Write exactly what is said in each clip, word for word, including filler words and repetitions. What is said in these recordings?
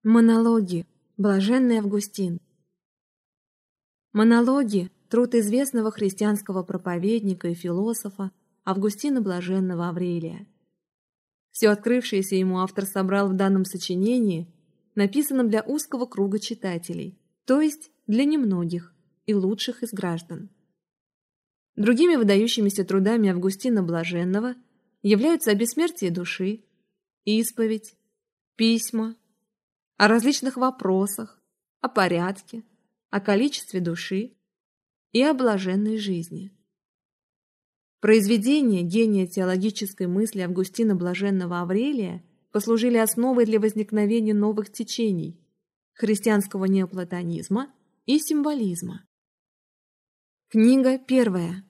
Монологи. Блаженный Августин. Монологи – труд известного христианского проповедника и философа Августина Блаженного Аврелия. Все открывшееся ему автор собрал в данном сочинении, написанном для узкого круга читателей, то есть для немногих и лучших из граждан. Другими выдающимися трудами Августина Блаженного являются «О бессмертии души», «Исповедь», «Письма», о различных вопросах, о порядке, о количестве души и о блаженной жизни. Произведения гения теологической мысли Августина Блаженного Аврелия послужили основой для возникновения новых течений – христианского неоплатонизма и символизма. Книга первая.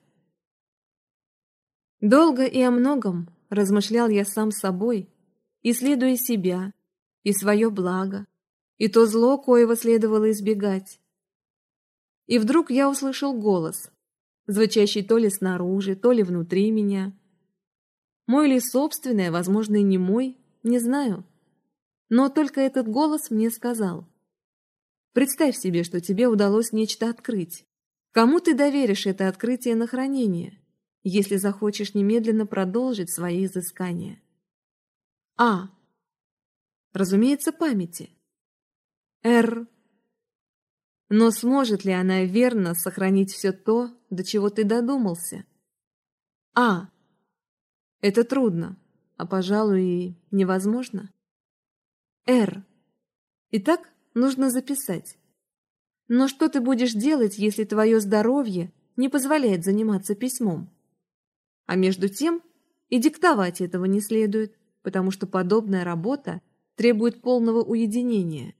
Долго и о многом размышлял я сам с собой, исследуя себя и свое благо, и то зло, коего следовало избегать. И вдруг я услышал голос, звучащий то ли снаружи, то ли внутри меня. Мой ли собственный, а, возможно, и не мой, не знаю. Но только этот голос мне сказал: представь себе, что тебе удалось нечто открыть. Кому ты доверишь это открытие на хранение, если захочешь немедленно продолжить свои изыскания? А. Разумеется, памяти. Р. Но сможет ли она верно сохранить все то, до чего ты додумался? А. Это трудно, а, пожалуй, и невозможно. Р. Итак, нужно записать. Но что ты будешь делать, если твое здоровье не позволяет заниматься письмом? А между тем и диктовать этого не следует, потому что подобная работа требует полного уединения.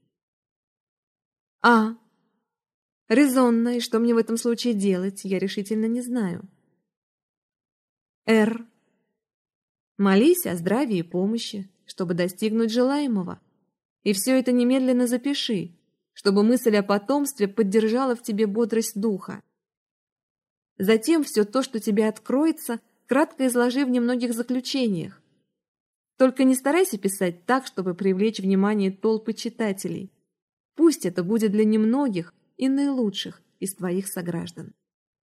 А. Резонно, и что мне в этом случае делать, я решительно не знаю. Р. Молись о здравии и помощи, чтобы достигнуть желаемого. И все это немедленно запиши, чтобы мысль о потомстве поддержала в тебе бодрость духа. Затем все то, что тебе откроется, кратко изложи в немногих заключениях. Только не старайся писать так, чтобы привлечь внимание толпы читателей. Пусть это будет для немногих и наилучших из твоих сограждан.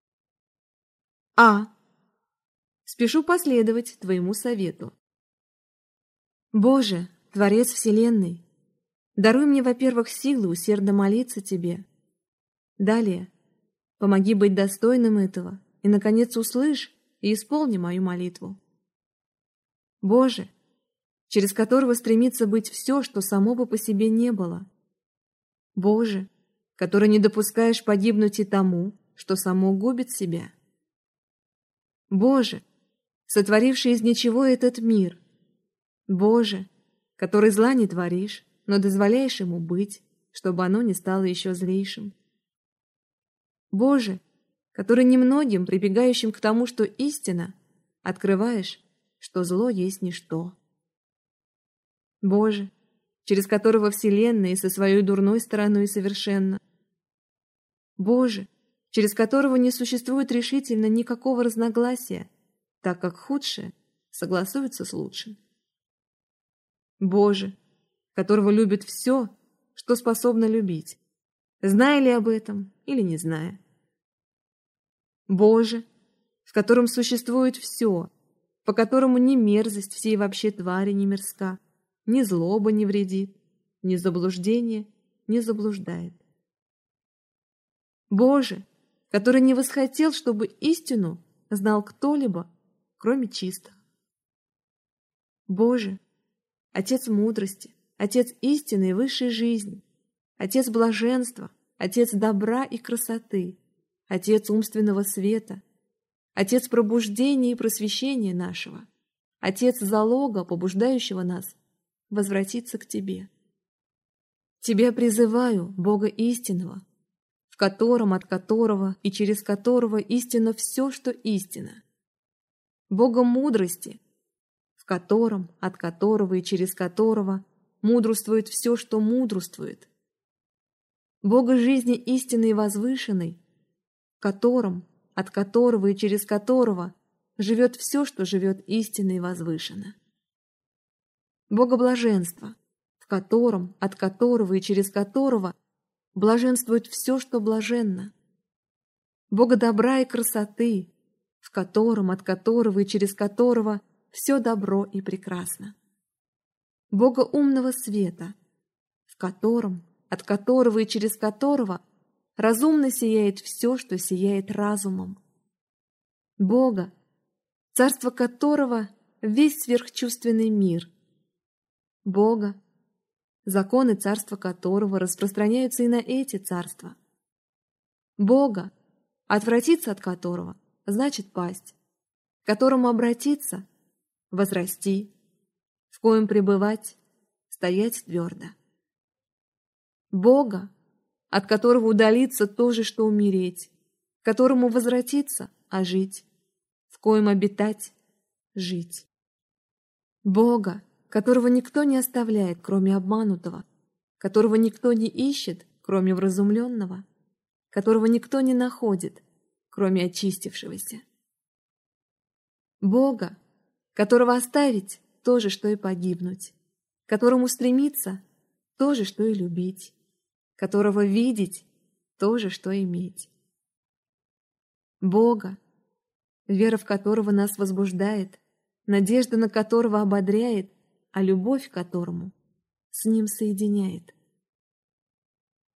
А. Спешу последовать твоему совету. Боже, Творец Вселенной, даруй мне, во-первых, силы усердно молиться Тебе. Далее, помоги быть достойным этого и, наконец, услышь и исполни мою молитву. Боже, через которого стремится быть все, что само бы по себе не было. Боже, который не допускаешь погибнуть и тому, что само губит себя. Боже, сотворивший из ничего этот мир. Боже, который зла не творишь, но дозволяешь ему быть, чтобы оно не стало еще злейшим. Боже, который немногим, прибегающим к тому, что истина, открываешь, что зло есть ничто. Боже, через которого Вселенная со своей дурной стороной совершенна. Боже, через которого не существует решительно никакого разногласия, так как худшее согласуется с лучшим. Боже, которого любит все, что способно любить, зная ли об этом или не зная. Боже, в котором существует все, по которому ни мерзость всей вообще твари не мерзка, ни злоба не вредит, ни заблуждение не заблуждает. Боже, который не восхотел, чтобы истину знал кто-либо, кроме чистых. Боже, Отец мудрости, Отец истины и высшей жизни, Отец блаженства, Отец добра и красоты, Отец умственного света, Отец пробуждения и просвещения нашего, Отец залога, побуждающего нас возвратиться к Тебе. Тебя призываю, Бога истинного, в котором, от которого и через которого истина все, что истина. Бога мудрости, в котором, от которого и через которого мудрствует все, что мудрствует. Бога жизни истинной и возвышенной, в котором, от которого и через которого живет все, что живет истинно и возвышенно. Бога блаженства, в котором, от которого и через которого блаженствует все, что блаженно. Бога добра и красоты, в котором, от которого и через которого все добро и прекрасно. Бога умного света, в котором, от которого и через которого разумно сияет все, что сияет разумом. Бога, царство которого весь сверхчувственный мир. Бога, законы царства которого распространяются и на эти царства. Бога, отвратиться от которого значит пасть, к которому обратиться — возрасти, в коем пребывать — стоять твердо. Бога, от которого удалиться то же, что умереть, к которому возвратиться — а жить, в коем обитать — жить. Бога, которого никто не оставляет, кроме обманутого, которого никто не ищет, кроме вразумленного, которого никто не находит, кроме очистившегося. Бога, которого оставить — то же, что и погибнуть, которому стремиться — то же, что и любить, которого видеть — то же, что иметь. Бога, вера в которого нас возбуждает, надежда на которого ободряет, а любовь к которому с ним соединяет.